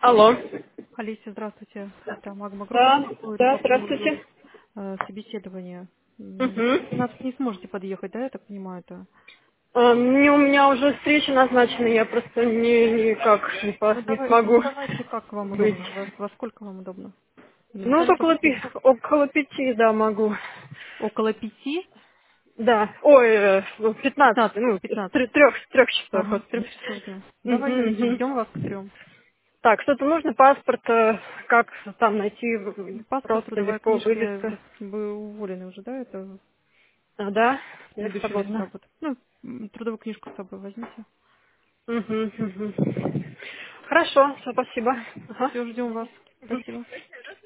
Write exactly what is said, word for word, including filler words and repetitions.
Алло. Олеся, здравствуйте. Это Магма Групп Да, беспокоит да, по поводу здравствуйте. э, собеседования. М, В Угу. пятнадцать не сможете подъехать, да, я так понимаю, это? А, мне, у меня уже встреча назначена, я просто не, никак не, по- Ну, не давай, ну смогу давайте, как вам быть. удобно, во, во сколько вам удобно? Или Ну, вот заранее около, пи- подскажете? около пяти, да, могу. Около пяти? Да. Ой, э, ну, пятнадцать, Пятнадцать, ну, пятнадцать. трех, трех, трех часов. Ага, Вот. с трех часов дня. Мгм, Давайте мгм. ждем вас к трем. Так, что-то нужно, паспорт, э, как там найти, м, Паспорт, просто трудовая легко книжка, вывести. я- вы уволены уже, да, это А, да, с я предыдущего места свободна. работы. Ну, м, трудовую книжку с собой возьмите. Мгм, мгм. Хорошо, всё, спасибо. Ага. Все, ждем вас. Мгм. Спасибо.